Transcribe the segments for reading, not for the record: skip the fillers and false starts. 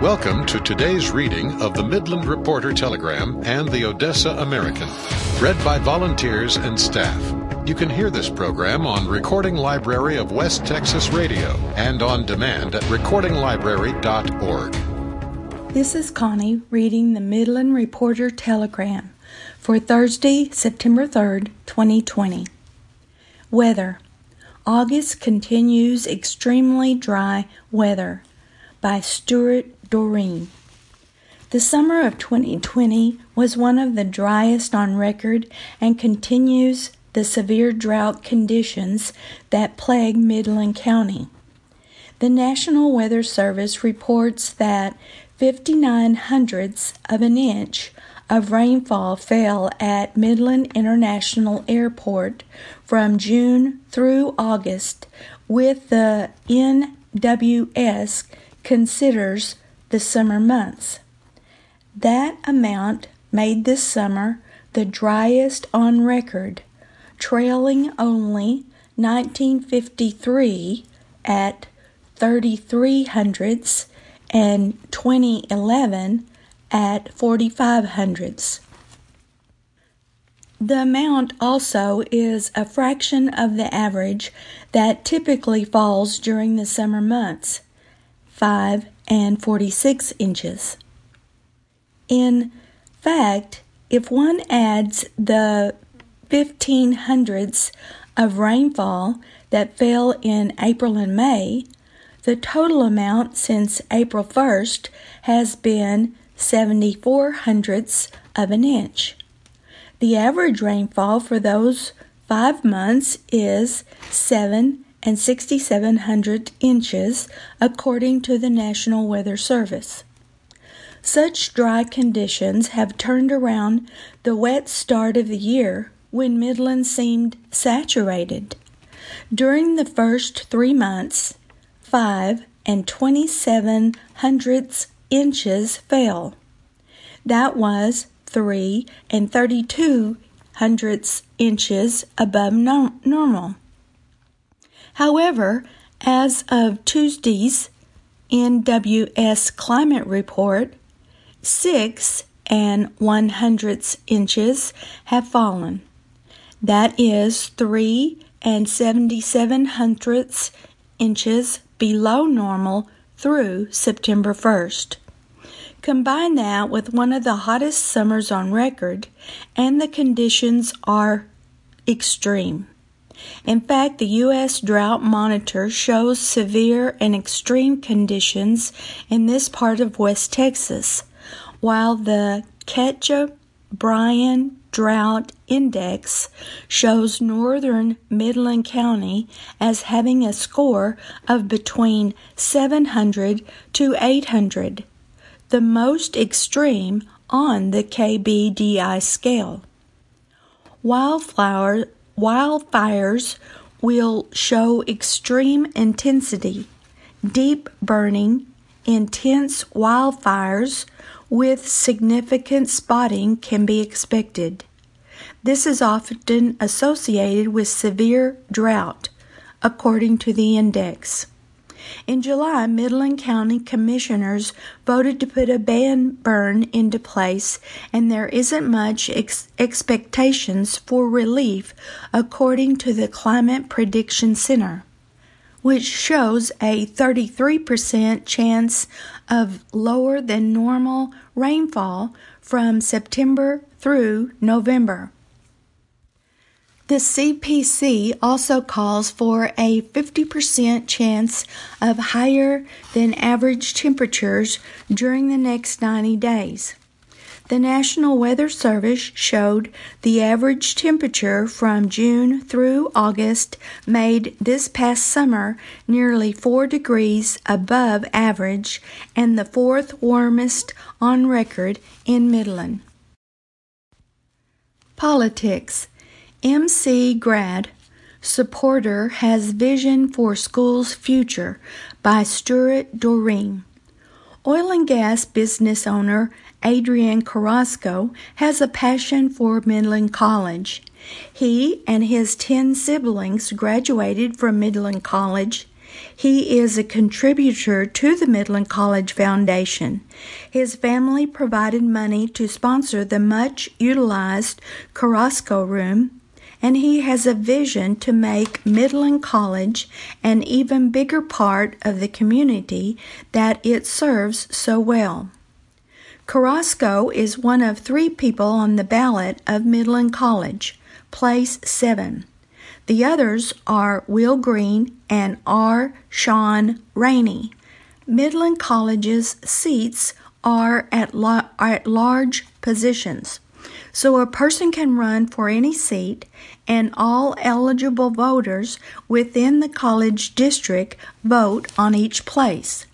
Welcome to today's reading of the Midland Reporter Telegram and the Odessa American, read by volunteers and staff. You can hear this program on Recording Library of West Texas Radio and on demand at recordinglibrary.org. This is Connie reading the Midland Reporter Telegram for Thursday, September 3rd, 2020. Weather. August continues extremely dry weather by Stuart Doreen. The summer of 2020 was one of the driest on record and continues the severe drought conditions that plague Midland County. The National Weather Service reports that 59/100ths of an inch of rainfall fell at Midland International Airport from June through August, with the NWS considers the summer months. That amount made this summer the driest on record, trailing only 1953 at 33/100ths and 2011 at 45/100ths. The amount also is a fraction of the average that typically falls during the summer months, 5 and 46 inches. In fact, if one adds the 15/100ths of rainfall that fell in April and May, the total amount since April 1st has been 74/100ths of an inch. The average rainfall for those 5 months is 7 and 67/100 inches, according to the National Weather Service. Such dry conditions have turned around the wet start of the year when Midland seemed saturated. During the first 3 months, 5 and 27/100ths inches fell. That was 3 and 32/100ths inches above normal. However, as of Tuesday's NWS climate report, 6 and 1/100ths inches have fallen. That is 3 and 77/100ths inches below normal through September 1st. Combine that with one of the hottest summers on record, and the conditions are extreme. In fact, the U.S. Drought Monitor shows severe and extreme conditions in this part of West Texas, while the Ketja-Bryan Drought Index shows northern Midland County as having a score of between 700 to 800, the most extreme on the KBDI scale. Wildfires will show extreme intensity. Deep burning, intense wildfires with significant spotting can be expected. This is often associated with severe drought, according to the index. In July, Midland County Commissioners voted to put a ban burn into place, and there isn't much expectations for relief, according to the Climate Prediction Center, which shows a 33% chance of lower than normal rainfall from September through November. The CPC also calls for a 50% chance of higher than average temperatures during the next 90 days. The National Weather Service showed the average temperature from June through August made this past summer nearly 4 degrees above average and the 4th warmest on record in Midland. Politics. MC Grad, supporter has vision for school's future by Stuart Doreen. Oil and gas business owner Adrian Carrasco has a passion for Midland College. He and his 10 siblings graduated from Midland College He is a contributor to the Midland College Foundation. His family provided money to sponsor the much-utilized Carrasco Room, and he has a vision to make Midland College an even bigger part of the community that it serves so well. Carrasco is one of 3 people on the ballot of Midland College, place 7. The others are Will Green and R. Sean Rainey. Midland College's seats are at large positions, so a person can run for any seat, and all eligible voters within the college district vote on each place.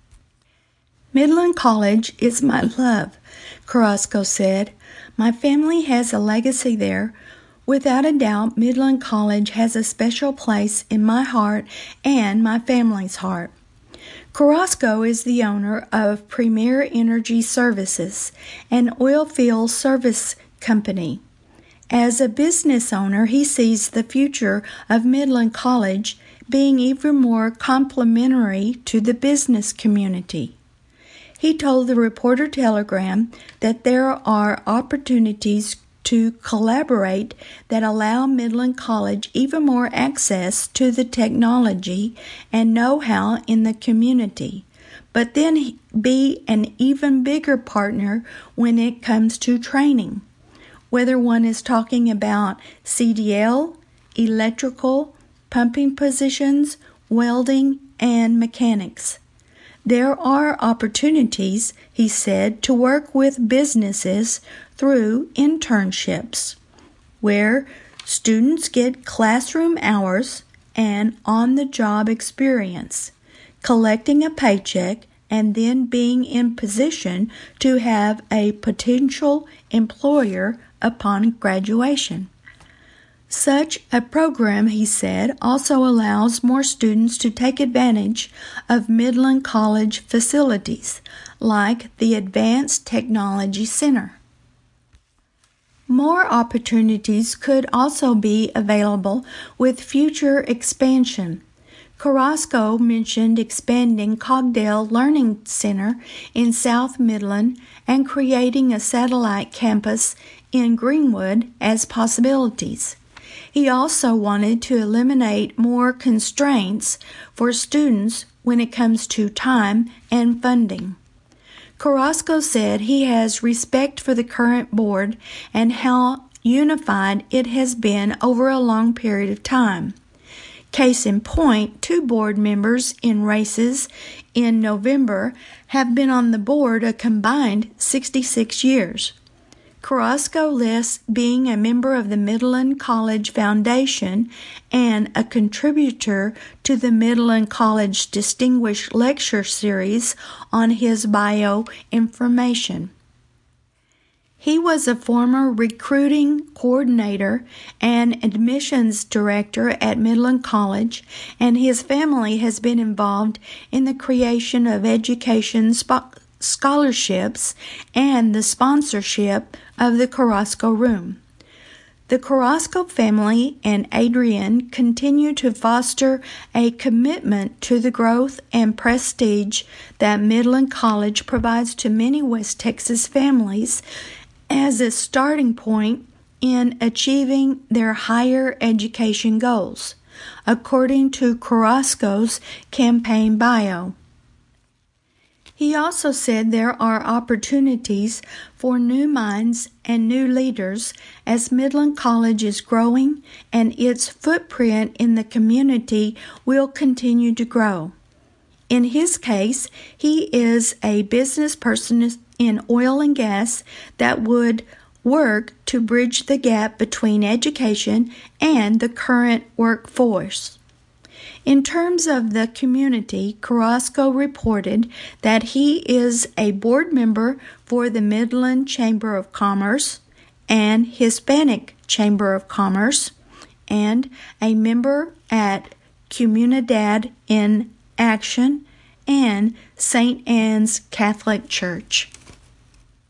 Midland College is my love, Carrasco said. My family has a legacy there. Without a doubt, Midland College has a special place in my heart and my family's heart. Carrasco is the owner of Premier Energy Services, an oil field service company. As a business owner, he sees the future of Midland College being even more complementary to the business community. He told the Reporter-Telegram that there are opportunities to collaborate that allow Midland College even more access to the technology and know-how in the community, but then be an even bigger partner when it comes to training, whether one is talking about CDL, electrical, pumping positions, welding, and mechanics. There are opportunities, he said, to work with businesses through internships, where students get classroom hours and on-the-job experience, collecting a paycheck and then being in position to have a potential employer upon graduation. Such a program, he said, also allows more students to take advantage of Midland College facilities, like the Advanced Technology Center. More opportunities could also be available with future expansion. Carrasco mentioned expanding Cogdell Learning Center in South Midland and creating a satellite campus in Greenwood as possibilities. He also wanted to eliminate more constraints for students when it comes to time and funding. Carrasco said he has respect for the current board and how unified it has been over a long period of time. Case in point, 2 board members in races in November have been on the board a combined 66 years. Carrasco lists being a member of the Midland College Foundation and a contributor to the Midland College Distinguished Lecture Series on his bio information. He was a former recruiting coordinator and admissions director at Midland College, and his family has been involved in the creation of education scholarships and the sponsorship of the Carrasco Room. The Carrasco family and Adrian continue to foster a commitment to the growth and prestige that Midland College provides to many West Texas families as a starting point in achieving their higher education goals, according to Carrasco's campaign bio. He also said there are opportunities for new minds and new leaders as Midland College is growing and its footprint in the community will continue to grow. In his case, he is a business person in oil and gas that would work to bridge the gap between education and the current workforce. In terms of the community, Carrasco reported that he is a board member for the Midland Chamber of Commerce and Hispanic Chamber of Commerce and a member at Comunidad in Action and St. Anne's Catholic Church.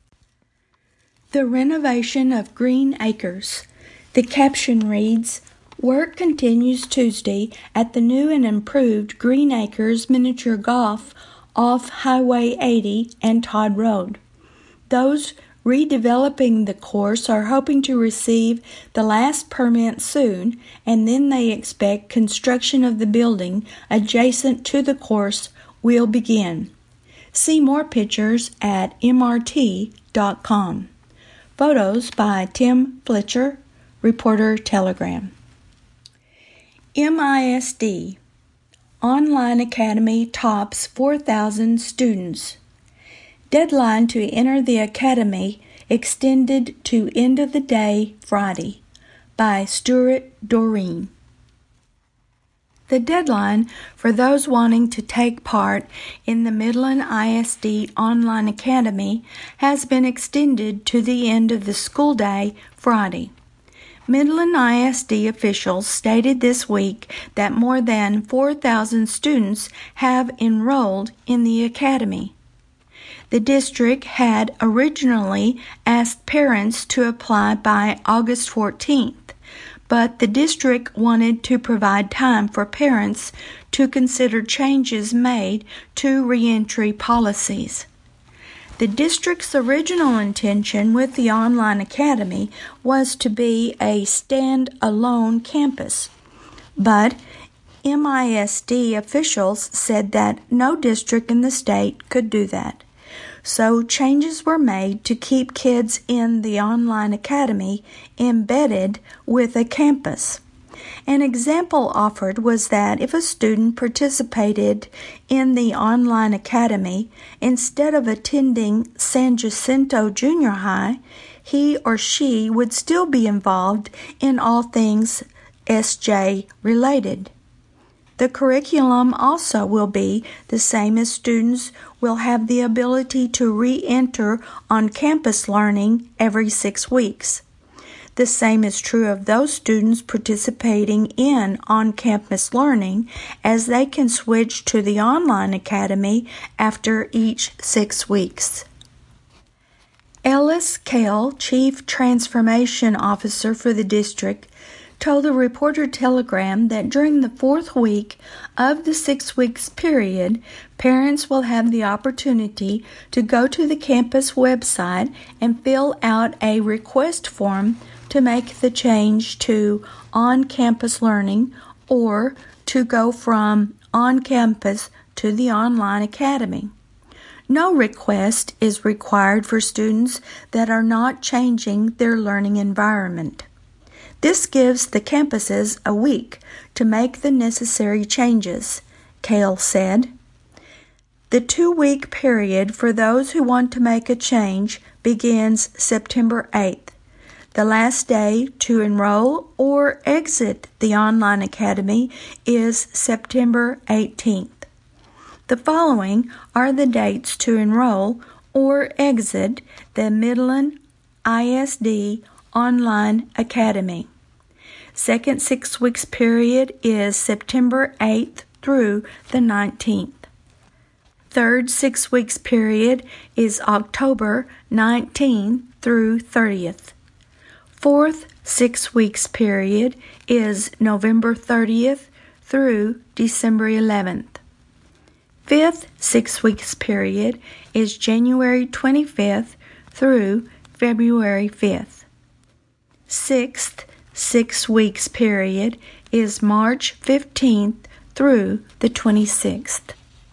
The renovation of Green Acres. The caption reads, Work continues Tuesday at the new and improved Green Acres Miniature Golf off Highway 80 and Todd Road. Those redeveloping the course are hoping to receive the last permit soon, and then they expect construction of the building adjacent to the course will begin. See more pictures at mrt.com. Photos by Tim Fletcher, Reporter Telegram. MISD Online Academy tops 4,000 students. Deadline to enter the Academy extended to end of the day Friday by Stuart Doreen. The deadline for those wanting to take part in the Midland ISD Online Academy has been extended to the end of the school day Friday. Midland ISD officials stated this week that more than 4,000 students have enrolled in the academy. The district had originally asked parents to apply by August 14th, but the district wanted to provide time for parents to consider changes made to reentry policies. The district's original intention with the online academy was to be a stand-alone campus, but MISD officials said that no district in the state could do that. So changes were made to keep kids in the online academy embedded with a campus. An example offered was that if a student participated in the online academy, instead of attending San Jacinto Junior High, he or she would still be involved in all things SJ related. The curriculum also will be the same as students will have the ability to re-enter on-campus learning every 6 weeks. The same is true of those students participating in on-campus learning, as they can switch to the online academy after each 6 weeks. Ellis Kale, Chief Transformation Officer for the district, told the Reporter Telegram that during the 4th week of the 6 weeks period, parents will have the opportunity to go to the campus website and fill out a request form to make the change to on-campus learning or to go from on-campus to the online academy. No request is required for students that are not changing their learning environment. This gives the campuses a week to make the necessary changes, Kale said. The 2-week period for those who want to make a change begins September 8th. The last day to enroll or exit the online academy is September 18th. The following are the dates to enroll or exit the Midland ISD Online Academy. Second 6 weeks period is September 8th through the 19th. Third 6 weeks period is October 19th through 30th. Fourth 6 weeks period is November 30th through December 11th. Fifth 6 weeks period is January 25th through February 5th. Sixth 6 weeks period is March 15th through the 26th.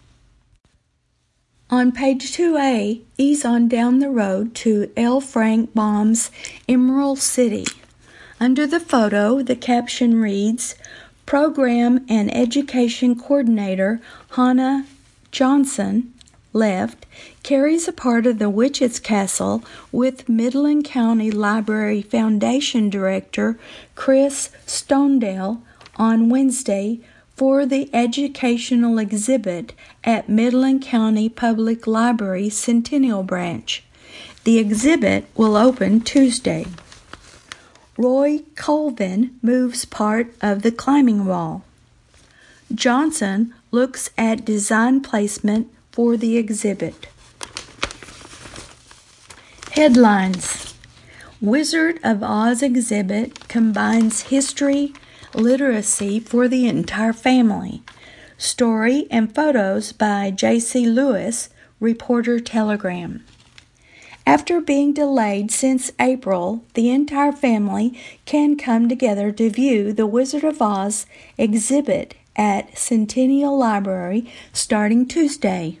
On page 2A, ease on down the road to L. Frank Baum's Emerald City. Under the photo, the caption reads, Program and Education Coordinator Hannah Johnson, left, carries a part of the Witches Castle with Midland County Library Foundation Director Chris Stonedale on Wednesday for the educational exhibit at Midland County Public Library Centennial Branch. The exhibit will open Tuesday. Roy Colvin moves part of the climbing wall. Johnson looks at design placement for the exhibit. Headlines: Wizard of Oz exhibit combines history, literacy for the entire family. Story and photos by J.C. Lewis, Reporter Telegram. After being delayed since April, the entire family can come together to view the Wizard of Oz exhibit at Centennial Library starting Tuesday.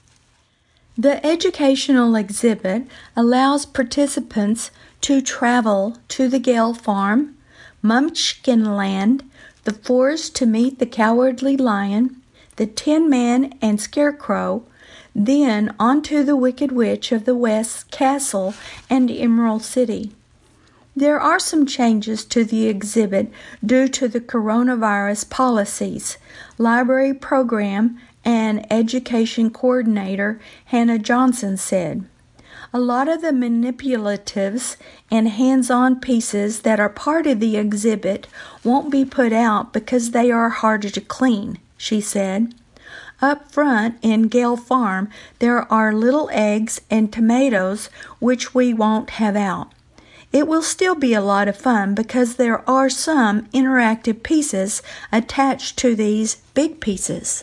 The educational exhibit allows participants to travel to the Gale Farm, Munchkinland, the forest to meet the Cowardly Lion, the Tin Man and Scarecrow, then onto the Wicked Witch of the West Castle and Emerald City. There are some changes to the exhibit due to the coronavirus policies, library program and education coordinator Hannah Johnson said. A lot of the manipulatives and hands-on pieces that are part of the exhibit won't be put out because they are harder to clean, she said. Up front in Gale Farm, there are little eggs and tomatoes which we won't have out. It will still be a lot of fun because there are some interactive pieces attached to these big pieces.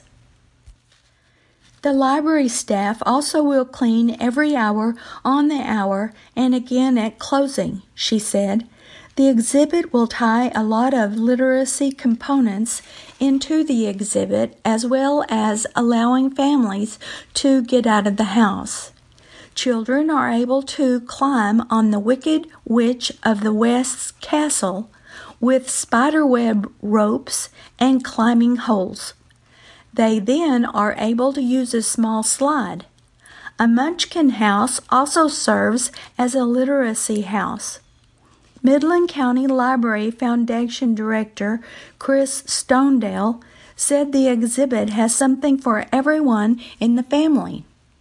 The library staff also will clean every hour on the hour and again at closing, she said. The exhibit will tie a lot of literacy components into the exhibit as well as allowing families to get out of the house. Children are able to climb on the Wicked Witch of the West's castle with spiderweb ropes and climbing holes. They then are able to use a small slide. A Munchkin house also serves as a literacy house. Midland County Library Foundation Director Chris Stonedale said the exhibit has something for everyone in the family.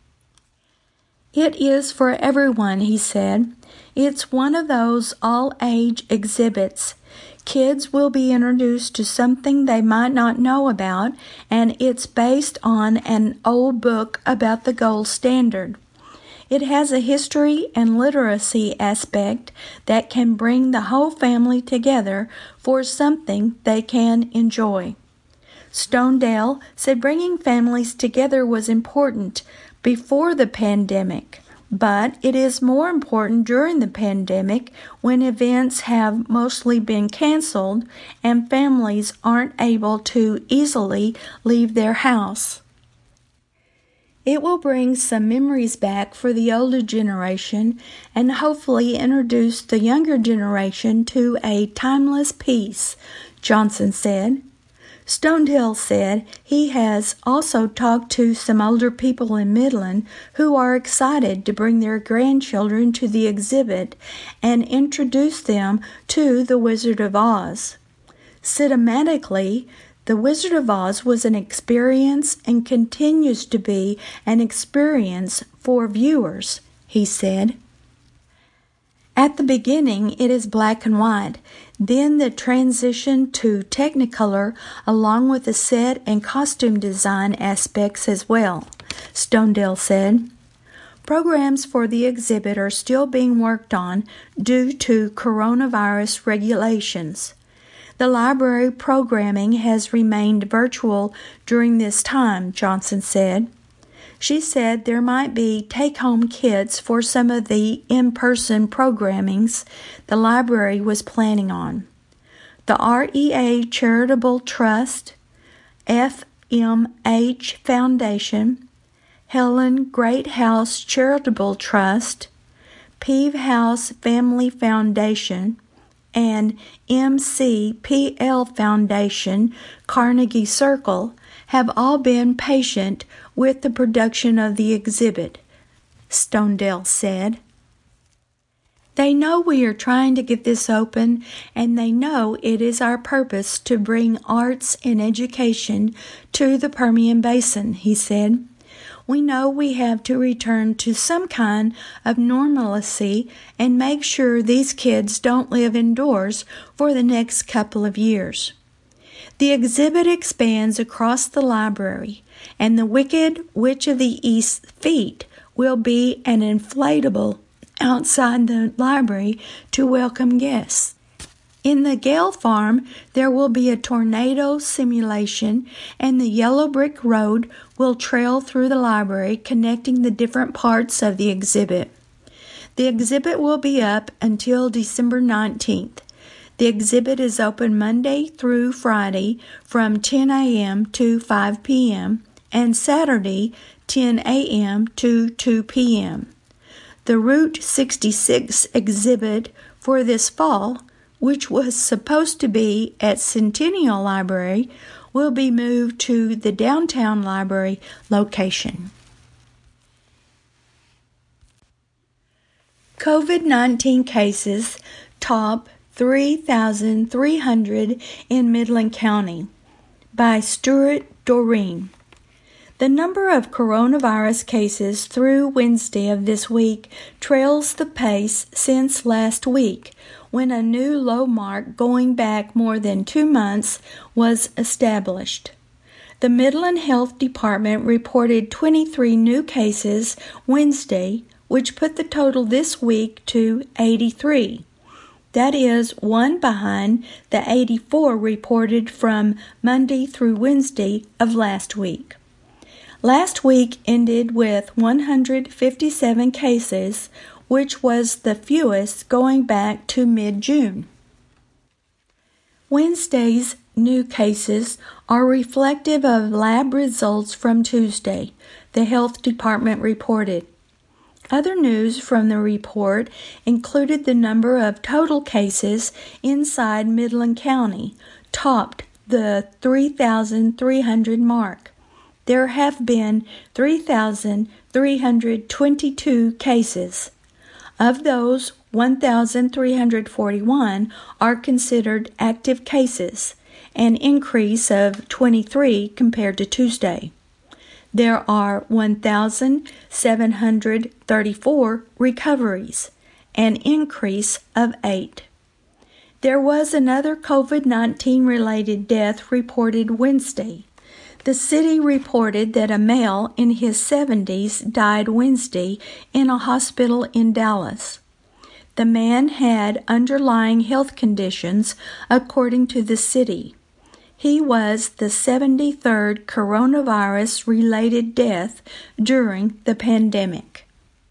It is for everyone, he said. It's one of those all-age exhibits. Kids will be introduced to something they might not know about, and it's based on an old book about the gold standard. It has a history and literacy aspect that can bring the whole family together for something they can enjoy. Stonedale said bringing families together was important before the pandemic, but it is more important during the pandemic when events have mostly been canceled and families aren't able to easily leave their house. It will bring some memories back for the older generation and hopefully introduce the younger generation to a timeless piece, Johnson said. Stonedale said he has also talked to some older people in Midland who are excited to bring their grandchildren to the exhibit and introduce them to the Wizard of Oz. Cinematically, The Wizard of Oz was an experience and continues to be an experience for viewers, he said. At the beginning, it is black and white. Then the transition to Technicolor along with the set and costume design aspects as well, Stonedale said. Programs for the exhibit are still being worked on due to coronavirus regulations. The library programming has remained virtual during this time, Johnson said. She said there might be take-home kits for some of the in-person programmings the library was planning on. The REA Charitable Trust, FMH Foundation, Helen Greathouse Charitable Trust, Peave House Family Foundation, and MCPL Foundation Carnegie Circle have all been patient with the production of the exhibit, Stonedale said. They know we are trying to get this open, and they know it is our purpose to bring arts and education to the Permian Basin, he said. We know we have to return to some kind of normalcy and make sure these kids don't live indoors for the next couple of years. The exhibit expands across the library, and the Wicked Witch of the East's feet will be an inflatable outside the library to welcome guests. In the Gale Farm, there will be a tornado simulation, and the yellow brick road will trail through the library, connecting the different parts of the exhibit. The exhibit will be up until December 19th. The exhibit is open Monday through Friday from 10 a.m. to 5 p.m. and Saturday 10 a.m. to 2 p.m. The Route 66 exhibit for this fall, which was supposed to be at Centennial Library, will be moved to the downtown library location. COVID-19 cases top 3,300 in Midland County by Stuart Doreen. The number of coronavirus cases through Wednesday of this week trails the pace since last week, when a new low mark going back more than 2 months was established. The Midland Health Department reported 23 new cases Wednesday, which put the total this week to 83. That is one behind the 84 reported from Monday through Wednesday of last week. Last week ended with 157 cases, which was the fewest going back to mid-June. Wednesday's new cases are reflective of lab results from Tuesday, the health department reported. Other news from the report included the number of total cases inside Midland County topped the 3,300 mark. There have been 3,322 cases. Of those, 1,341 are considered active cases, an increase of 23 compared to Tuesday. There are 1,734 recoveries, an increase of 8. There was another COVID-19 related death reported Wednesday. The city reported that a male in his 70s died Wednesday in a hospital in Dallas. The man had underlying health conditions, according to the city. He was the 73rd coronavirus-related death during the pandemic.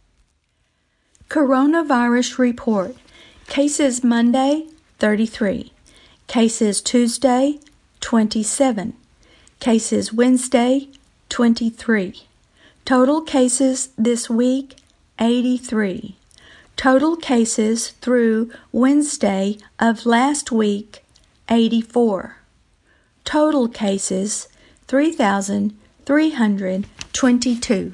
Coronavirus report. Cases Monday, 33. Cases Tuesday, 27. Cases Wednesday, 23. Total cases this week, 83. Total cases through Wednesday of last week, 84. Total cases, 3,322.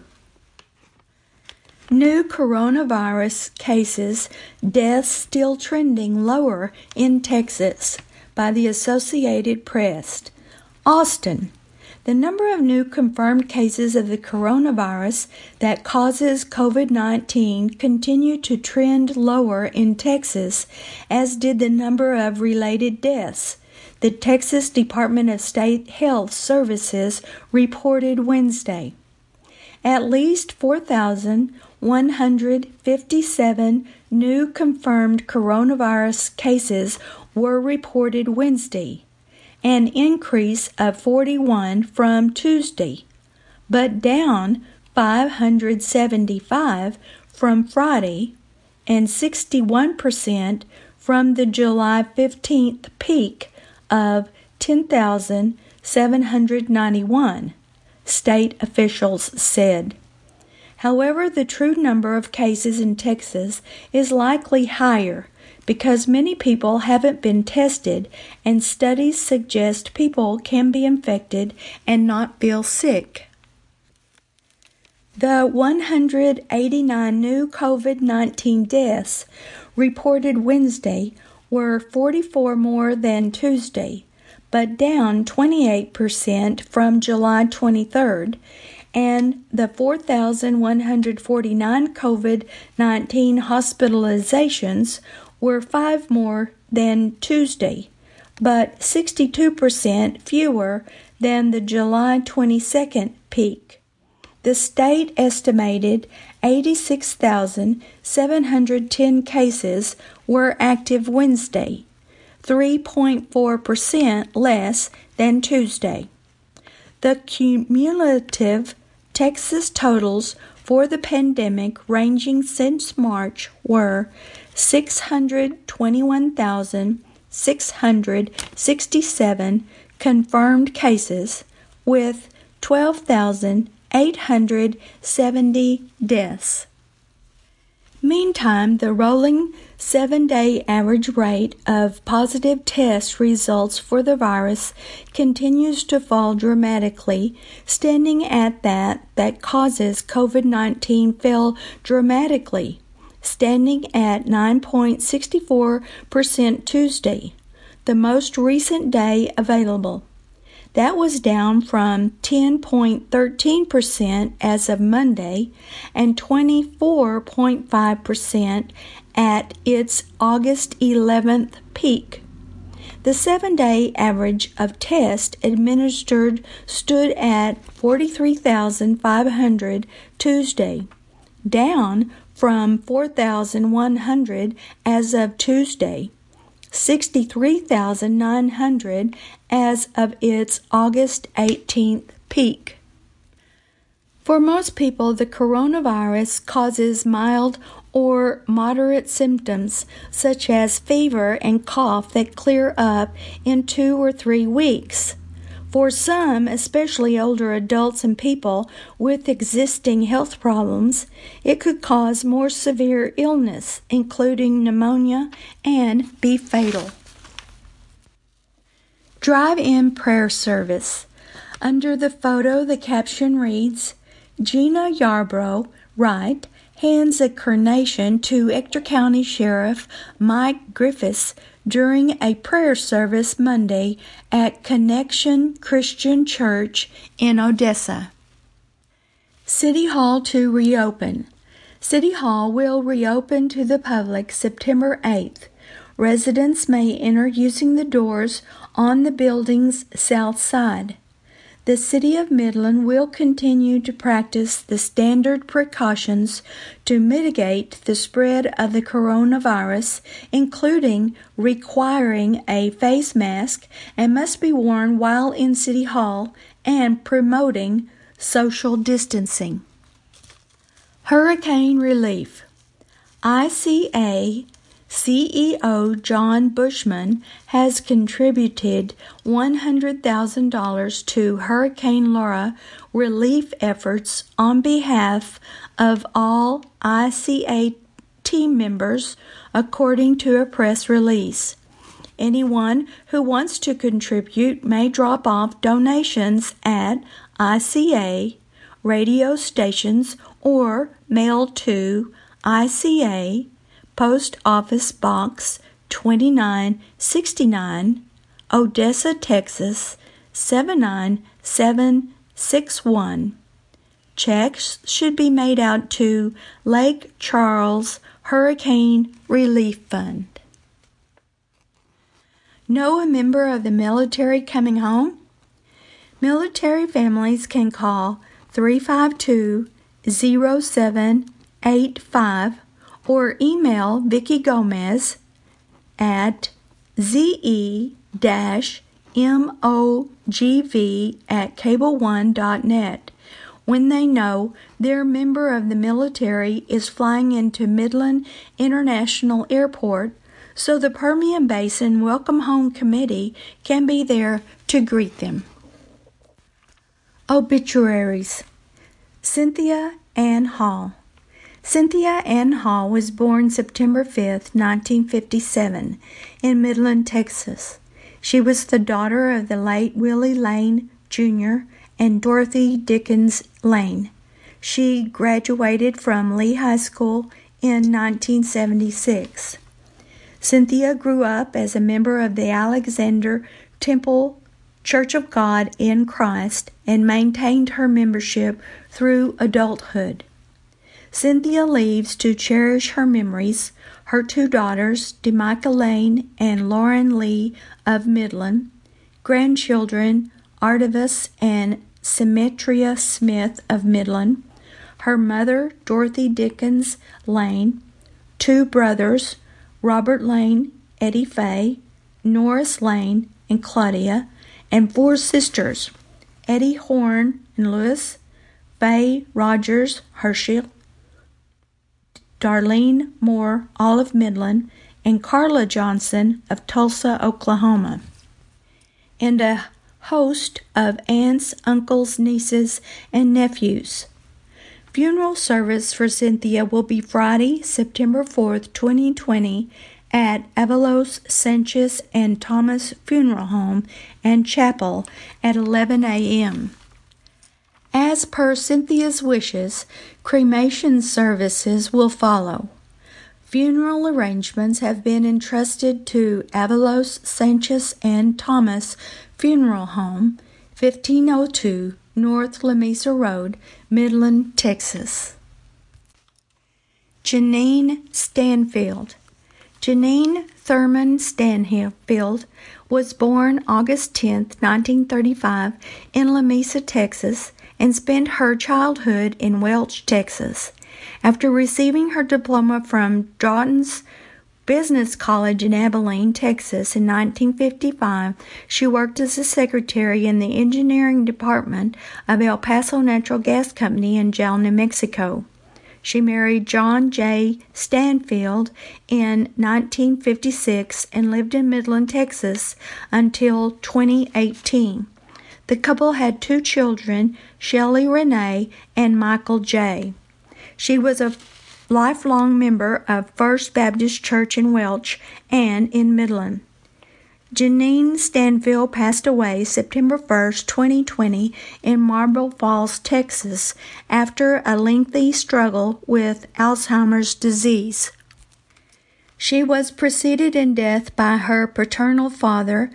New coronavirus cases, deaths still trending lower in Texas by the Associated Press. Austin. The number of new confirmed cases of the coronavirus that causes COVID-19 continue to trend lower in Texas, as did the number of related deaths. The Texas Department of State Health Services reported Wednesday. At least 4,157 new confirmed coronavirus cases were reported Wednesday, an increase of 41 from Tuesday, but down 575 from Friday and 61% from the July 15th peak of 10,791, state officials said. However, the true number of cases in Texas is likely higher because many people haven't been tested, and studies suggest people can be infected and not feel sick. The 189 new COVID-19 deaths reported Wednesday were 44 more than Tuesday, but down 28% from July 23rd, and the 4,149 COVID-19 hospitalizations were 5 more than Tuesday, but 62% fewer than the July 22nd peak. The state estimated 86,710 cases were active Wednesday, 3.4% less than Tuesday. The cumulative Texas totals for the pandemic ranging since March were 621,667 confirmed cases with 12,870 deaths. Meantime, the rolling 7-day average rate of positive test results for the virus continues to fall dramatically, standing at that causes COVID-19 fell dramatically, standing at 9.64% Tuesday, the most recent day available. That was down from 10.13% as of Monday and 24.5% at its August 11th peak. The 7-day average of tests administered stood at 43,500 Tuesday, down from 4,100 as of Tuesday, 63,900 as of its August 18th peak. For most people, the coronavirus causes mild or moderate symptoms such as fever and cough that clear up in 2 or 3 weeks. For some, especially older adults and people with existing health problems, it could cause more severe illness, including pneumonia, and be fatal. Drive-in prayer service. Under the photo, the caption reads, Gina Yarbrough, Wright, hands a carnation to Ector County Sheriff Mike Griffiths during a prayer service Monday at Connection Christian Church in Odessa. City Hall to reopen. City Hall will reopen to the public September 8th. Residents may enter using the doors on the building's south side. The City of Midland will continue to practice the standard precautions to mitigate the spread of the coronavirus, including requiring a face mask and must be worn while in City Hall and promoting social distancing. Hurricane relief. ICA CEO John Bushman has contributed $100,000 to Hurricane Laura relief efforts on behalf of all ICA team members, according to a press release. Anyone who wants to contribute may drop off donations at ICA radio stations or mail to ICA Post Office Box 2969, Odessa, Texas 79761. Checks should be made out to Lake Charles Hurricane Relief Fund. Know a member of the military coming home? Military families can call 352-0785 or email Vicki Gomez at ze-mogv@cableone.net when they know their member of the military is flying into Midland International Airport, so the Permian Basin Welcome Home Committee can be there to greet them. Obituaries. Cynthia Ann Hall. Cynthia Ann Hall was born September 5, 1957, in Midland, Texas. She was the daughter of the late Willie Lane, Jr. and Dorothy Dickens Lane. She graduated from Lee High School in 1976. Cynthia grew up as a member of the Alexander Temple Church of God in Christ and maintained her membership through adulthood. Cynthia leaves to cherish her memories, her 2 daughters, Demika Lane and Lauren Lee of Midland, grandchildren, Artevis and Symmetria Smith of Midland, her mother, Dorothy Dickens Lane, 2 brothers, Robert Lane, Eddie Fay, Norris Lane and Claudia, and 4 sisters, Eddie Horn and Lewis, Faye Rogers Herschel, Darlene Moore, all of Midland, and Carla Johnson of Tulsa, Oklahoma, and a host of aunts, uncles, nieces, and nephews. Funeral service for Cynthia will be Friday, September 4th, 2020, at Avalos, Sanchez, and Thomas Funeral Home and Chapel at 11 a.m. As per Cynthia's wishes, cremation services will follow. Funeral arrangements have been entrusted to Avalos, Sanchez, and Thomas Funeral Home, 1502 North Lamesa Road, Midland, Texas. Janine Stanfield. Janine Thurman Stanfield was born August 10, 1935, in Lamesa, Texas, and spent her childhood in Welch, Texas. After receiving her diploma from Drayton's Business College in Abilene, Texas in 1955, she worked as a secretary in the engineering department of El Paso Natural Gas Company in Jal, New Mexico. She married John J. Stanfield in 1956 and lived in Midland, Texas until 2018. The couple had 2 children, Shelley Renee and Michael J. She was a lifelong member of First Baptist Church in Welch and in Midland. Janine Stanfield passed away September 1st, 2020 in Marble Falls, Texas, after a lengthy struggle with Alzheimer's disease. She was preceded in death by her paternal father,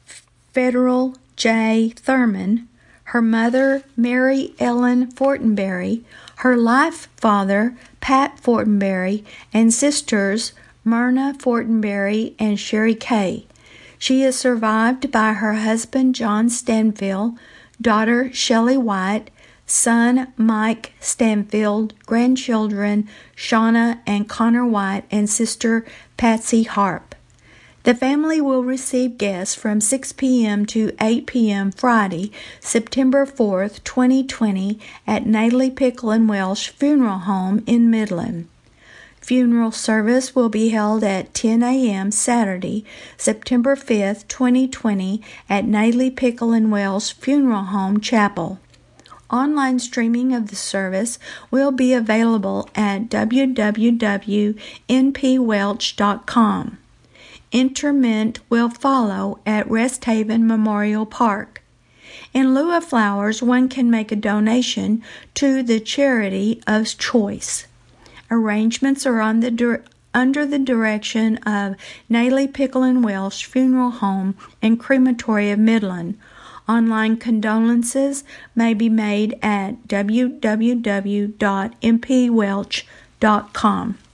Federal J. Thurman, her mother, Mary Ellen Fortenberry, her life father, Pat Fortenberry, and sisters, Myrna Fortenberry and Sherry Kay. She is survived by her husband, John Stanfield, daughter, Shelley White, son, Mike Stanfield, grandchildren, Shauna and Connor White, and sister, Patsy Harp. The family will receive guests from 6 p.m. to 8 p.m. Friday, September 4th, 2020, at Natalie Pickle and Welsh Funeral Home in Midland. Funeral service will be held at 10 a.m. Saturday, September 5th, 2020, at Natalie Pickle and Welsh Funeral Home Chapel. Online streaming of the service will be available at www.npwelch.com. Interment will follow at Rest Haven Memorial Park. In lieu of flowers, one can make a donation to the charity of choice. Arrangements are under the direction of Natalie Pickle and Welsh Funeral Home and Crematory of Midland. Online condolences may be made at www.mpwelch.com.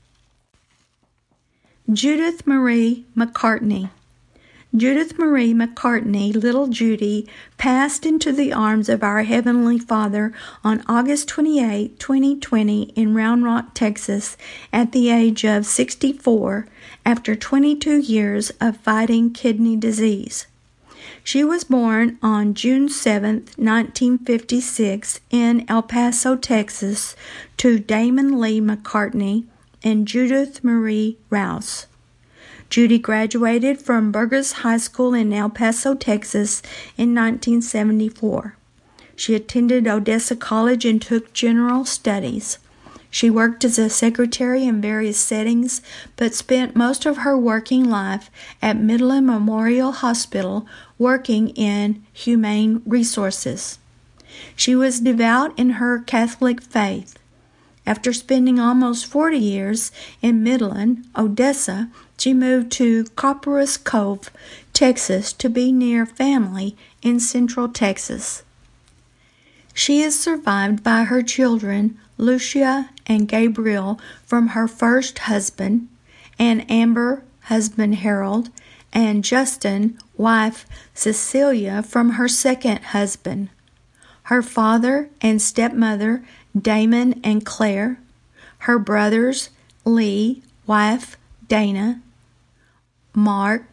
Judith Marie McCartney. Judith Marie McCartney, little Judy, passed into the arms of our Heavenly Father on August 28, 2020 in Round Rock, Texas, at the age of 64, after 22 years of fighting kidney disease. She was born on June 7, 1956, in El Paso, Texas, to Damon Lee McCartney and Judith Marie Rouse. Judy graduated from Burgess High School in El Paso, Texas in 1974. She attended Odessa College and took general studies. She worked as a secretary in various settings, but spent most of her working life at Midland Memorial Hospital working in humane resources. She was devout in her Catholic faith. After spending almost 40 years in Midland, Odessa, she moved to Copperas Cove, Texas, to be near family in Central Texas. She is survived by her children, Lucia and Gabriel, from her first husband, and Amber, husband Harold, and Justin, wife Cecilia, from her second husband. Her father and stepmother, Damon and Claire, her brothers, Lee, wife Dana, Mark,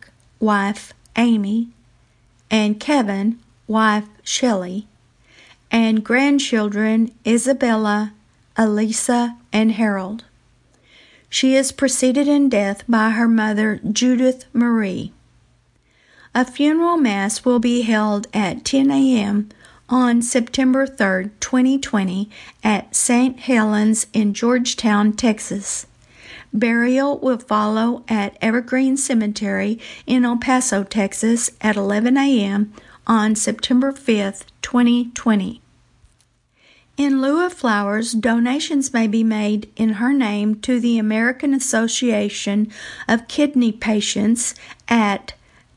wife Amy, and Kevin, wife Shelley, and grandchildren Isabella, Elisa, and Harold. She is preceded in death by her mother Judith Marie. A funeral mass will be held at 10 a.m. on September 3, 2020 at St. Helens in Georgetown, Texas. Burial will follow at Evergreen Cemetery in El Paso, Texas at 11 a.m. on September 5, 2020. In lieu of flowers, donations may be made in her name to the American Association of Kidney Patients at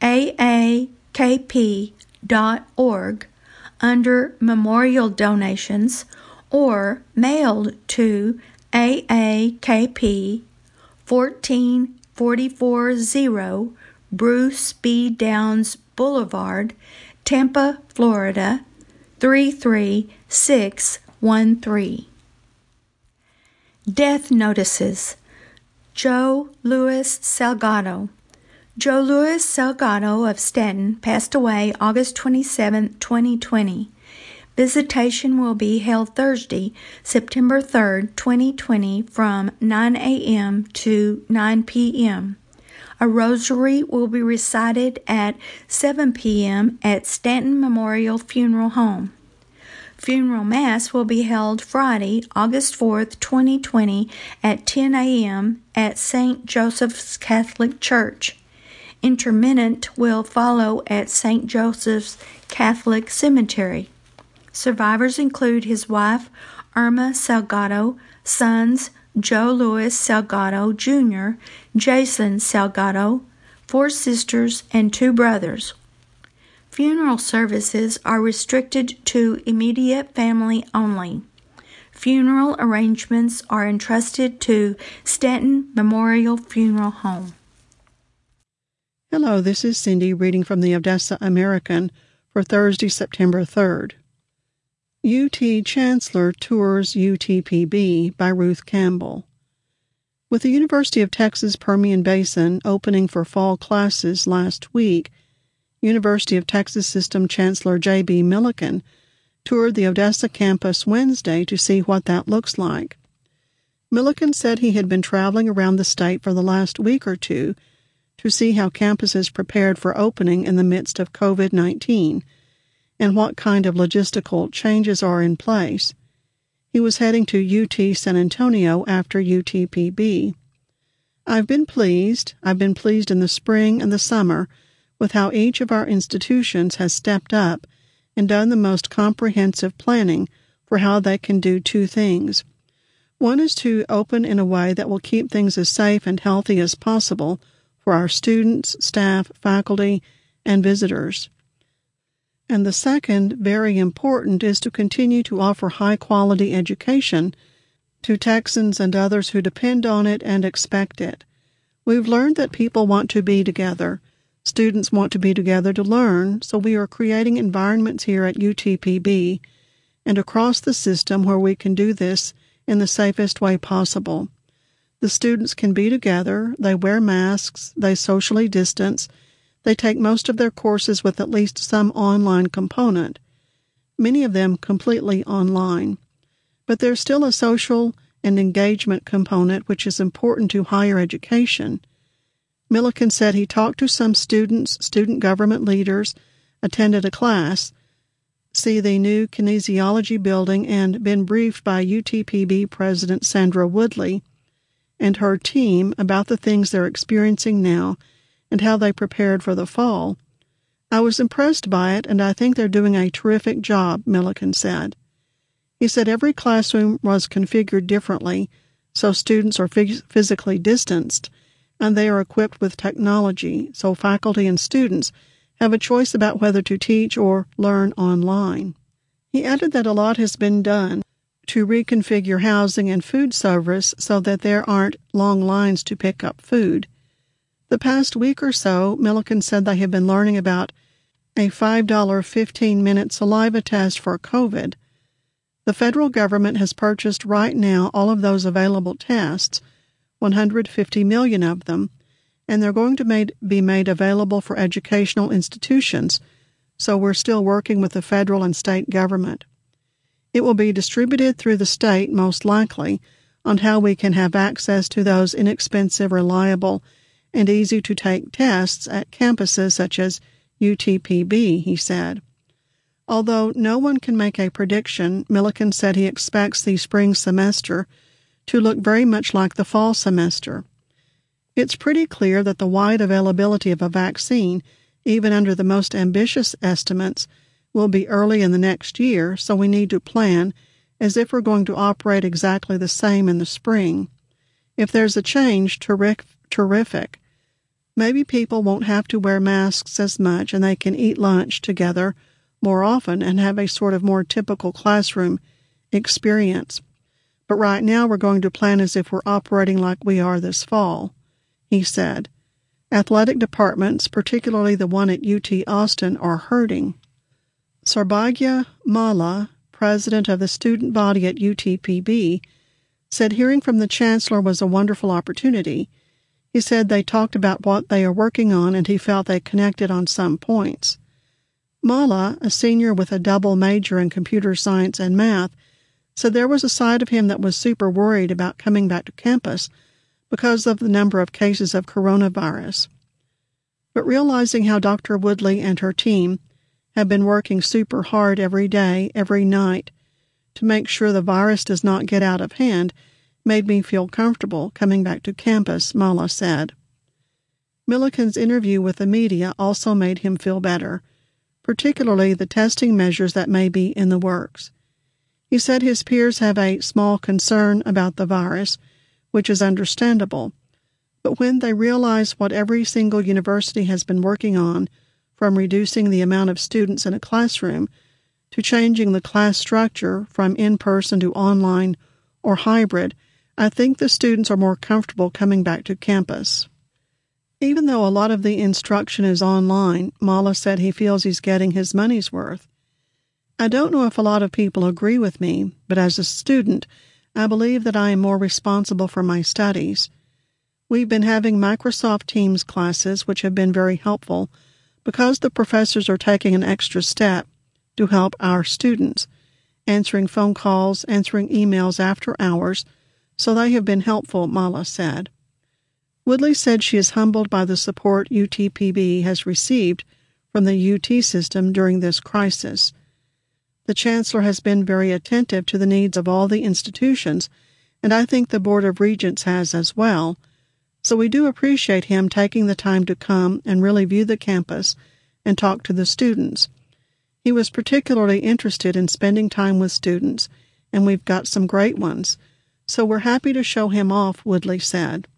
aakp.org under Memorial Donations, or mailed to AAKP 14440 Bruce B. Downs Boulevard, Tampa, Florida 33613. Death notices. Joe Louis Salgado. Joe Louis Salgado of Stanton passed away August 27, 2020. Visitation will be held Thursday, September 3, 2020 from 9 a.m. to 9 p.m. A rosary will be recited at 7 p.m. at Stanton Memorial Funeral Home. Funeral Mass will be held Friday, August 4, 2020 at 10 a.m. at St. Joseph's Catholic Church. Interment will follow at St. Joseph's Catholic Cemetery. Survivors include his wife, Irma Salgado, sons Joe Louis Salgado Jr., Jason Salgado, 4 sisters, and 2 brothers. Funeral services are restricted to immediate family only. Funeral arrangements are entrusted to Stanton Memorial Funeral Home. Hello, this is Cindy reading from the Odessa American for Thursday, September 3rd. UT Chancellor Tours UTPB by Ruth Campbell. With the University of Texas Permian Basin opening for fall classes last week, University of Texas System Chancellor J.B. Milliken toured the Odessa campus Wednesday to see what that looks like. Milliken said he had been traveling around the state for the last week or two to see how campuses prepared for opening in the midst of COVID-19 and what kind of logistical changes are in place. He was heading to UT San Antonio after UTPB. I've been pleased in the spring and the summer with how each of our institutions has stepped up and done the most comprehensive planning for how they can do 2 things. One is to open in a way that will keep things as safe and healthy as possible for our students, staff, faculty, and visitors. And the second, very important, is to continue to offer high-quality education to Texans and others who depend on it and expect it. We've learned that people want to be together. Students want to be together to learn, so we are creating environments here at UTPB and across the system where we can do this in the safest way possible. The students can be together, they wear masks, they socially distance, they take most of their courses with at least some online component, many of them completely online. But there's still a social and engagement component which is important to higher education. Milliken said he talked to some students, student government leaders, attended a class, see the new kinesiology building, and been briefed by UTPB President Sandra Woodley and her team about the things they're experiencing now and how they prepared for the fall. I was impressed by it, and I think they're doing a terrific job, Milliken said. He said every classroom was configured differently, so students are physically distanced, and they are equipped with technology, so faculty and students have a choice about whether to teach or learn online. He added that a lot has been done to reconfigure housing and food service so that there aren't long lines to pick up food. The past week or so, Milliken said they have been learning about a $5 15-minute saliva test for COVID. The federal government has purchased right now all of those available tests, 150 million of them, and they're going to be made available for educational institutions, so we're still working with the federal and state government. It will be distributed through the state, most likely, on how we can have access to those inexpensive, reliable, and easy-to-take tests at campuses such as UTPB, he said. Although no one can make a prediction, Milliken said he expects the spring semester to look very much like the fall semester. It's pretty clear that the wide availability of a vaccine, even under the most ambitious estimates, will be early in the next year, so we need to plan as if we're going to operate exactly the same in the spring. If there's a change, terrific. Maybe people won't have to wear masks as much and they can eat lunch together more often and have a sort of more typical classroom experience. But right now we're going to plan as if we're operating like we are this fall, he said. Athletic departments, particularly the one at UT Austin, are hurting. Sarbagya Malla, president of the student body at UTPB, said hearing from the chancellor was a wonderful opportunity. He said they talked about what they are working on and he felt they connected on some points. Malla, a senior with a double major in computer science and math, said there was a side of him that was super worried about coming back to campus because of the number of cases of coronavirus. But realizing how Dr. Woodley and her team have been working super hard every day, every night, to make sure the virus does not get out of hand, made me feel comfortable coming back to campus, Malla said. Milliken's interview with the media also made him feel better, particularly the testing measures that may be in the works. He said his peers have a small concern about the virus, which is understandable, but when they realize what every single university has been working on, from reducing the amount of students in a classroom to changing the class structure from in-person to online or hybrid, I think the students are more comfortable coming back to campus. Even though a lot of the instruction is online, Malla said he feels he's getting his money's worth. I don't know if a lot of people agree with me, but as a student, I believe that I am more responsible for my studies. We've been having Microsoft Teams classes, which have been very helpful, because the professors are taking an extra step to help our students, answering phone calls, answering emails after hours, so they have been helpful, Malla said. Woodley said she is humbled by the support UTPB has received from the UT system during this crisis. The chancellor has been very attentive to the needs of all the institutions, and I think the Board of Regents has as well, so we do appreciate him taking the time to come and really view the campus and talk to the students. He was particularly interested in spending time with students, and we've got some great ones, so we're happy to show him off, Woodley said.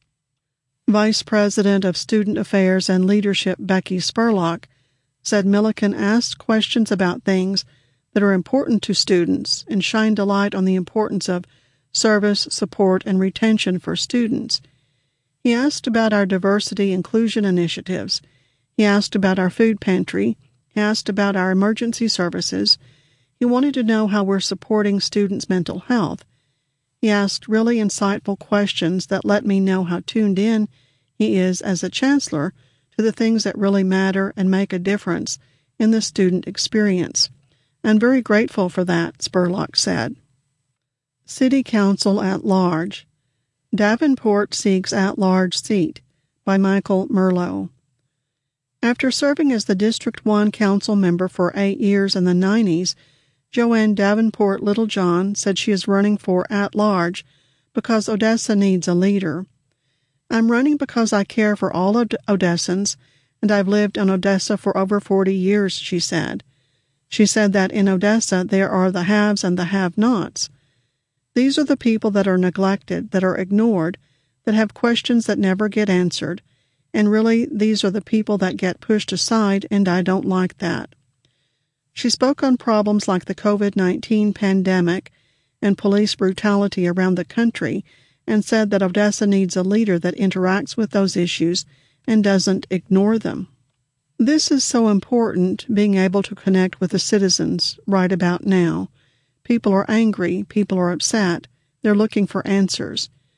Vice President of Student Affairs and Leadership Becky Spurlock said Milliken asked questions about things that are important to students and shined a light on the importance of service, support, and retention for students. He asked about our diversity inclusion initiatives. He asked about our food pantry. He asked about our emergency services. He wanted to know how we're supporting students' mental health. He asked really insightful questions that let me know how tuned in he is as a chancellor to the things that really matter and make a difference in the student experience. I'm very grateful for that, Spurlock said. City Council at Large. Davenport seeks at-large seat by Michael Merlo. After serving as the District 1 council member for 8 years in the 90s, Joanne Davenport Littlejohn said she is running for at-large because Odessa needs a leader. I'm running because I care for all Odessans, and I've lived in Odessa for over 40 years, she said. She said that in Odessa there are the haves and the have-nots. These are the people that are neglected, that are ignored, that have questions that never get answered, and really these are the people that get pushed aside, and I don't like that. She spoke on problems like the COVID-19 pandemic and police brutality around the country and said that Odessa needs a leader that interacts with those issues and doesn't ignore them. This is so important, being able to connect with the citizens right about now. People are angry, people are upset, they're looking for answers.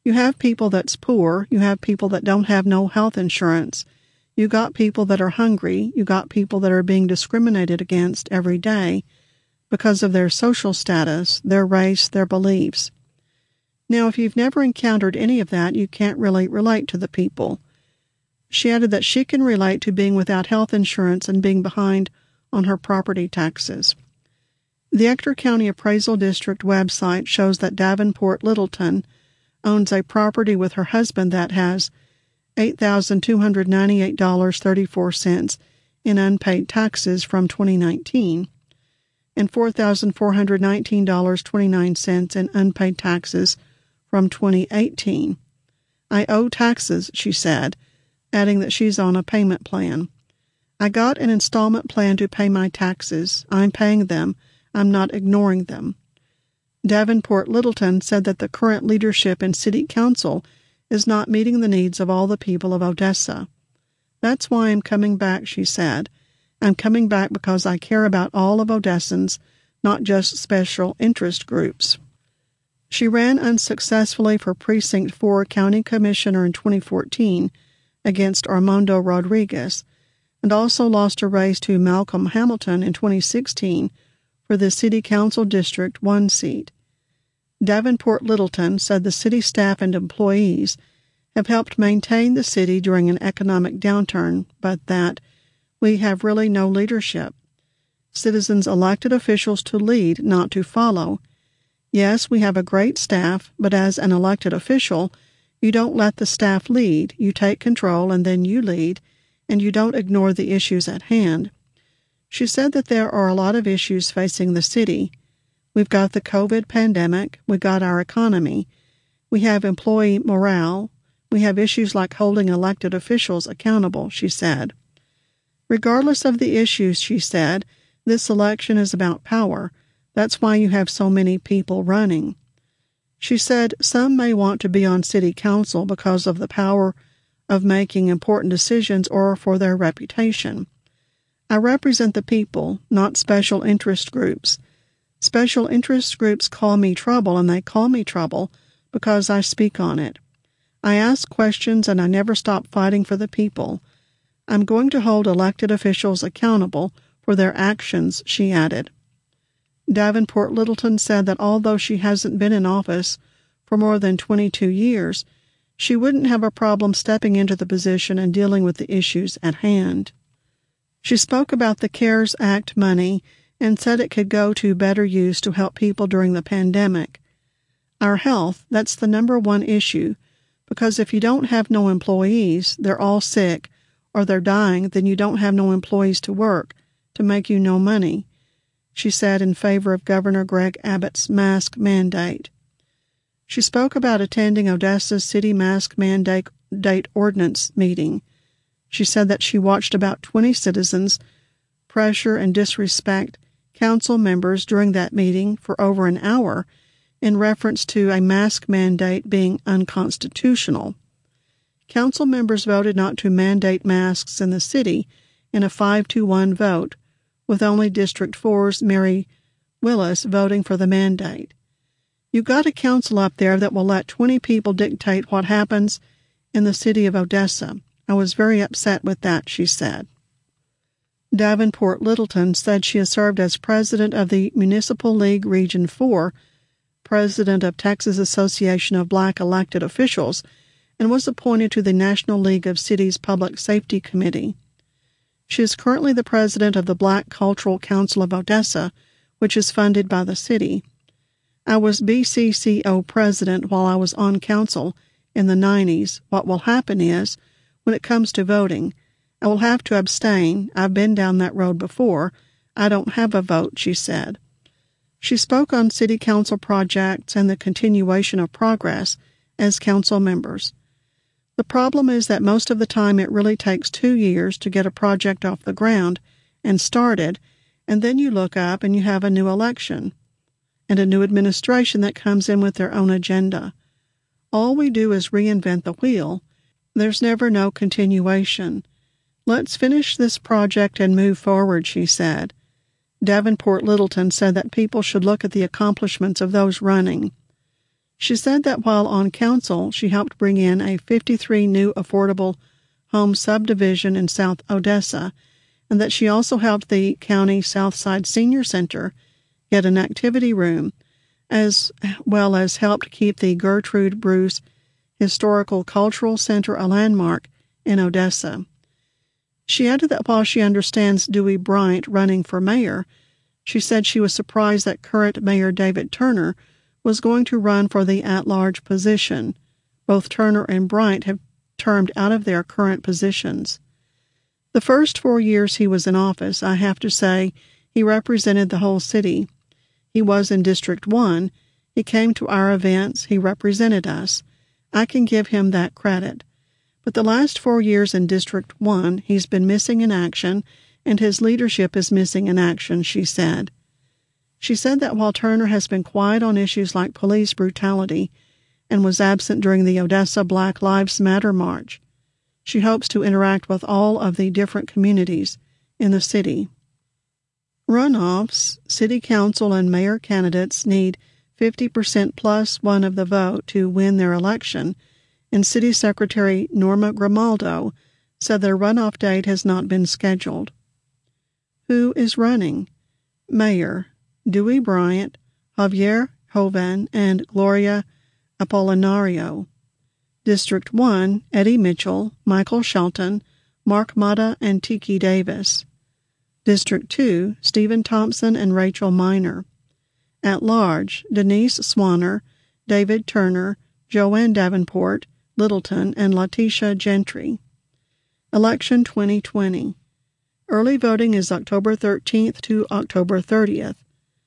You have people that's poor. You have people that don't have no health insurance. You got people that are hungry. You got people that are being discriminated against every day because of their social status, their race, their beliefs. Now, if you've never encountered any of that, you can't really relate to the people. She added that she can relate to being without health insurance and being behind on her property taxes. The Ector County Appraisal District website shows that Davenport Littleton owns a property with her husband that has $8,298.34 in unpaid taxes from 2019 and $4,419.29 in unpaid taxes from 2018. I owe taxes, she said, adding that she's on a payment plan. I got an installment plan to pay my taxes. I'm paying them. I'm not ignoring them. Davenport Littleton said that the current leadership in City Council is not meeting the needs of all the people of Odessa. That's why I'm coming back, she said. I'm coming back because I care about all of Odessans, not just special interest groups. She ran unsuccessfully for Precinct 4 County Commissioner in 2014 against Armando Rodriguez, and also lost a race to Malcolm Hamilton in 2016 for the City Council District 1 seat. Davenport Littleton said the city staff and employees have helped maintain the city during an economic downturn, but that we have really no leadership. Citizens elected officials to lead, not to follow. Yes, we have a great staff, but as an elected official, you don't let the staff lead. You take control and then you lead, and you don't ignore the issues at hand. She said that there are a lot of issues facing the city. We've got the COVID pandemic. We've got our economy. We have employee morale. We have issues like holding elected officials accountable, she said. Regardless of the issues, she said, this election is about power. That's why you have so many people running. She said some may want to be on city council because of the power of making important decisions or for their reputation. I represent the people, not special interest groups. Special interest groups call me trouble, and they call me trouble because I speak on it. I ask questions, and I never stop fighting for the people. I'm going to hold elected officials accountable for their actions, she added. Davenport Littleton said that although she hasn't been in office for more than 22 years, she wouldn't have a problem stepping into the position and dealing with the issues at hand. She spoke about the CARES Act money and said it could go to better use to help people during the pandemic. Our health, that's the number one issue, because if you don't have no employees, they're all sick, or they're dying, then you don't have no employees to work, to make you no money, she said in favor of Governor Greg Abbott's mask mandate. She spoke about attending Odessa's city mask mandate ordinance meeting. She said that she watched about 20 citizens pressure and disrespect council members during that meeting for over an hour in reference to a mask mandate being unconstitutional. Council members voted not to mandate masks in the city in a 5-1 vote, with only District 4's Mary Willis voting for the mandate. You've got a council up there that will let 20 people dictate what happens in the city of Odessa. I was very upset with that, she said. Davenport Littleton said she has served as president of the Municipal League Region 4, president of Texas Association of Black Elected Officials, and was appointed to the National League of Cities Public Safety Committee. She is currently the president of the Black Cultural Council of Odessa, which is funded by the city. I was BCCO president while I was on council in the 90s. What will happen is, when it comes to voting, I will have to abstain. I've been down that road before. I don't have a vote, she said. She spoke on city council projects and the continuation of progress as council members. The problem is that most of the time it really takes 2 years to get a project off the ground and started, and then you look up and you have a new election and a new administration that comes in with their own agenda. All we do is reinvent the wheel. There's never no continuation. Let's finish this project and move forward, she said. Davenport Littleton said that people should look at the accomplishments of those running. She said that while on council, she helped bring in a 53 new affordable home subdivision in South Odessa, and that she also helped the county Southside Senior Center get an activity room, as well as helped keep the Gertrude Bruce Historical Cultural Center a landmark in Odessa. She added that while she understands Dewey Bryant running for mayor, she said she was surprised that current Mayor David Turner was going to run for the at-large position. Both Turner and Bryant have termed out of their current positions. The first 4 years he was in office, I have to say, he represented the whole city. He was in District 1. He came to our events. He represented us. I can give him that credit. But the last 4 years in District 1, he's been missing in action, and his leadership is missing in action, she said. She said that while Turner has been quiet on issues like police brutality and was absent during the Odessa Black Lives Matter March, she hopes to interact with all of the different communities in the city. Runoffs, city council and mayor candidates need 50% plus one of the vote to win their election, and City Secretary Norma Grimaldo said their runoff date has not been scheduled. Who is running? Mayor Dewey Bryant, Javier Joven, and Gloria Apolinario. District 1, Eddie Mitchell, Michael Shelton, Mark Mata, and Tiki Davis. District 2, Stephen Thompson and Rachel Miner. At large, Denise Swanner, David Turner, Joanne Davenport, Littleton, and Letitia Gentry. Election 2020. Early voting is October 13th to October 30th.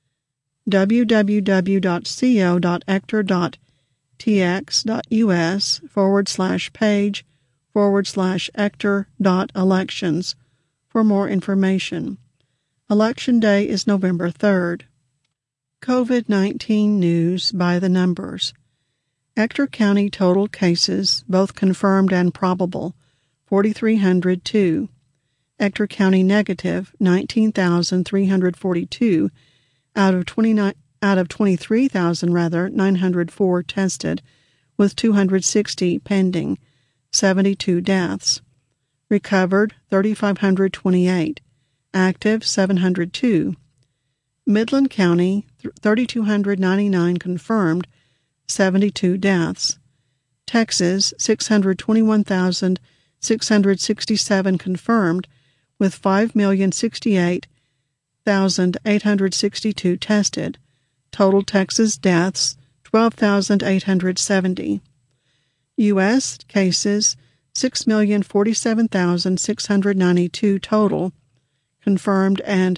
www.co.ector.us/page/ector.elections for more information. Election Day is November 3rd. COVID-19 news by the numbers. Ector County total cases, both confirmed and probable, 4,302. Ector County negative, 19,342 out of 23,904 tested, with 260 pending, 72 deaths. Recovered, 3,528. Active, 702. Midland County, 3,299 confirmed, 72 deaths. Texas, 621,667 confirmed, with 5,068,862 tested. Total Texas deaths, 12,870. U.S. cases, 6,047,692 total, confirmed, and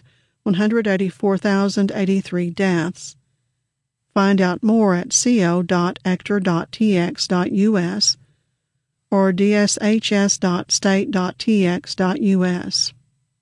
184,083 deaths. Find out more at co.ector.tx.us or dshs.state.tx.us.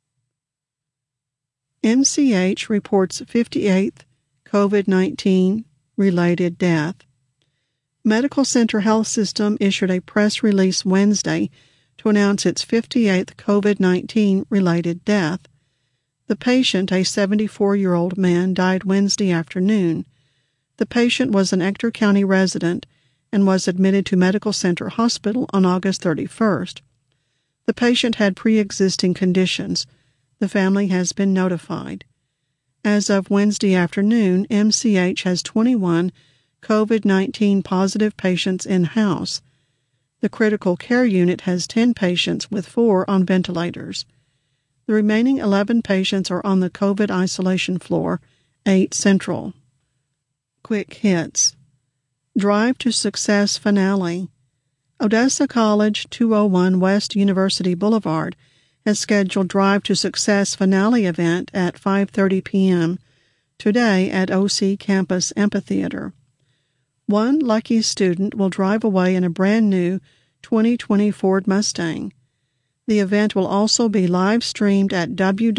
MCH reports 58th COVID-19 related death. Medical Center Health System issued a press release Wednesday to announce its 58th COVID-19 related death. The patient, a 74-year-old man, died Wednesday afternoon. The patient was an Ector County resident and was admitted to Medical Center Hospital on August 31st. The patient had pre-existing conditions. The family has been notified. As of Wednesday afternoon, MCH has 21 COVID-19 positive patients in-house. The critical care unit has 10 patients with 4 on ventilators. The remaining 11 patients are on the COVID isolation floor, 8 central. Quick hits. Drive to Success finale. Odessa College, 201 West University Boulevard, has scheduled Drive to Success finale event at 5:30 p.m. today at OC Campus Amphitheater. One lucky student will drive away in a brand new 2020 Ford Mustang. The event will also be live streamed at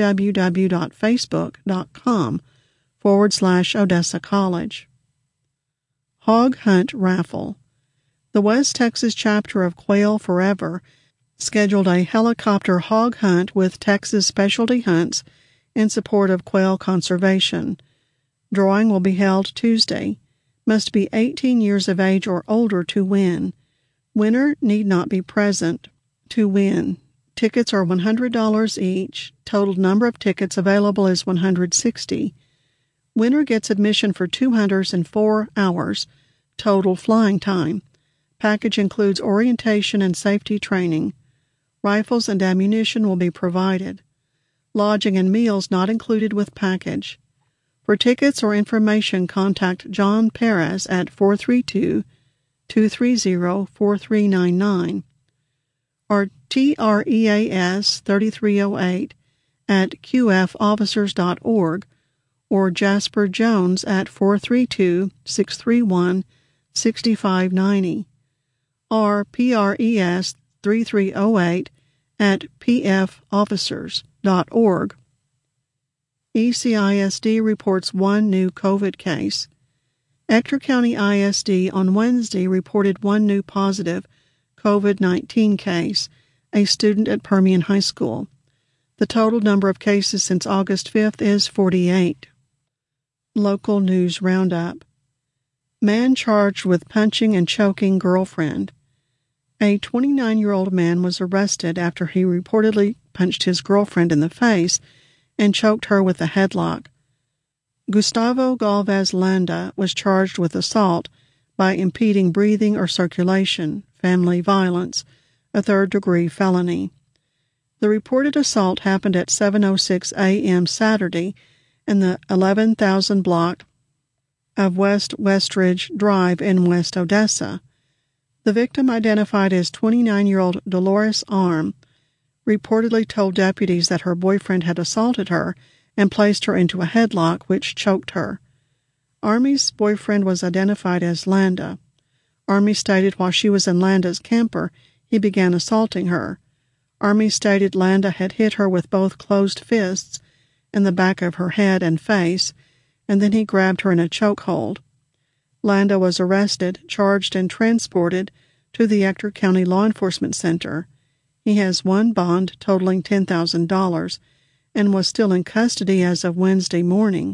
www.facebook.com/Odessa College. Hog Hunt Raffle. The West Texas chapter of Quail Forever scheduled a helicopter hog hunt with Texas Specialty Hunts in support of quail conservation. Drawing will be held Tuesday. must be 18 years of age or older to win. Winner need not be present to win. Tickets are $100 each. Total number of tickets available is 160. Winner gets admission for 204 hours. Total flying time. Package includes orientation and safety training. Rifles and ammunition will be provided. Lodging and meals not included with package. For tickets or information, contact John Perez at 432-230-4399 or TREAS 3308 at qfofficers.org or Jasper Jones at 432-631-6590 or PRES 3308 at pfofficers.org. ECISD reports one new COVID case. Ector County ISD on Wednesday reported one new positive COVID-19 case, a student at Permian High School. The total number of cases since August 5th is 48. Local News Roundup. Man charged with punching and choking girlfriend. A 29-year-old man was arrested after he reportedly punched his girlfriend in the face and choked her with a headlock. Gustavo Galvez Landa was charged with assault by impeding breathing or circulation, family violence, a third-degree felony. The reported assault happened at 7:06 a.m. Saturday in the 11,000 block of West Westridge Drive in West Odessa. The victim, identified as 29-year-old Dolores Arm, reportedly told deputies that her boyfriend had assaulted her and placed her into a headlock which choked her. Army's boyfriend was identified as Landa. Army stated while she was in Landa's camper, he began assaulting her. Army stated Landa had hit her with both closed fists in the back of her head and face, and then he grabbed her in a chokehold. Landa was arrested, charged, and transported to the Ector County Law Enforcement Center. He has one bond totaling $10,000 and was still in custody as of Wednesday morning.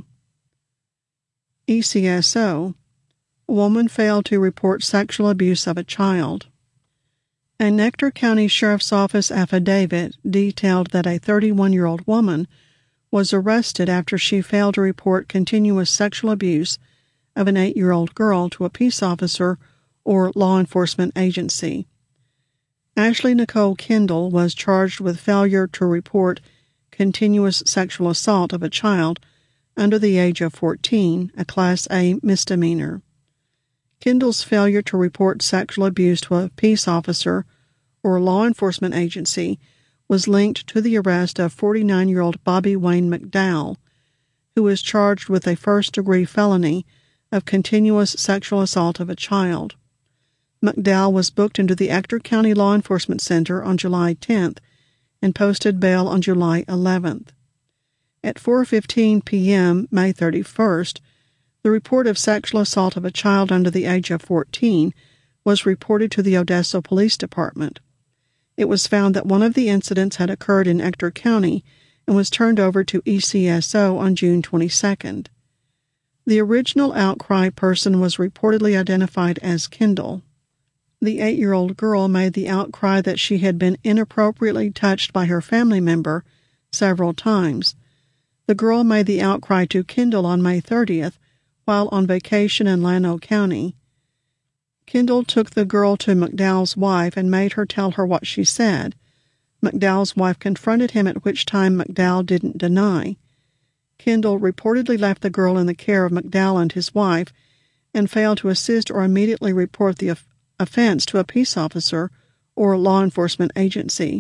ECSO. Woman failed to report sexual abuse of a child. A Ector County Sheriff's Office affidavit detailed that a 31-year-old woman was arrested after she failed to report continuous sexual abuse of an 8-year-old girl to a peace officer or law enforcement agency. Ashley Nicole Kendall was charged with failure to report continuous sexual assault of a child under the age of 14, a Class A misdemeanor. Kendall's failure to report sexual abuse to a peace officer or law enforcement agency was linked to the arrest of 49-year-old Bobby Wayne McDowell, who was charged with a first-degree felony of continuous sexual assault of a child. McDowell was booked into the Ector County Law Enforcement Center on July 10th and posted bail on July 11th. At 4:15 p.m., May 31st, the report of sexual assault of a child under the age of 14 was reported to the Odessa Police Department. It was found that one of the incidents had occurred in Ector County and was turned over to ECSO on June 22nd. The original outcry person was reportedly identified as Kendall. The 8-year-old girl made the outcry that she had been inappropriately touched by her family member several times. The girl made the outcry to Kendall on May 30th while on vacation in Llano County. Kendall took the girl to McDowell's wife and made her tell her what she said. McDowell's wife confronted him, at which time McDowell didn't deny. Kendall reportedly left the girl in the care of McDowell and his wife and failed to assist or immediately report the offense to a peace officer or law enforcement agency.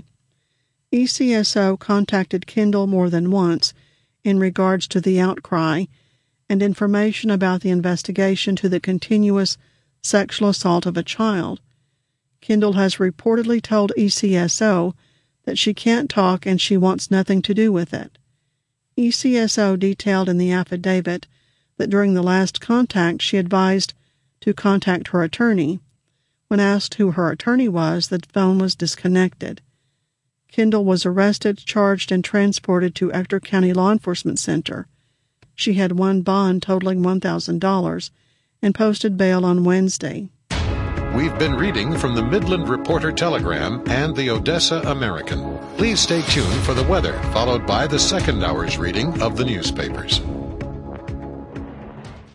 ECSO contacted Kendall more than once in regards to the outcry and information about the investigation to the continuous sexual assault of a child. Kendall has reportedly told ECSO that she can't talk and she wants nothing to do with it. ECSO detailed in the affidavit that during the last contact she advised to contact her attorney. When asked who her attorney was, the phone was disconnected. Kendall was arrested, charged, and transported to Ector County Law Enforcement Center. She had one bond totaling $1,000 and posted bail on Wednesday. We've been reading from the Midland Reporter Telegram and the Odessa American. Please stay tuned for the weather, followed by the second hour's reading of the newspapers.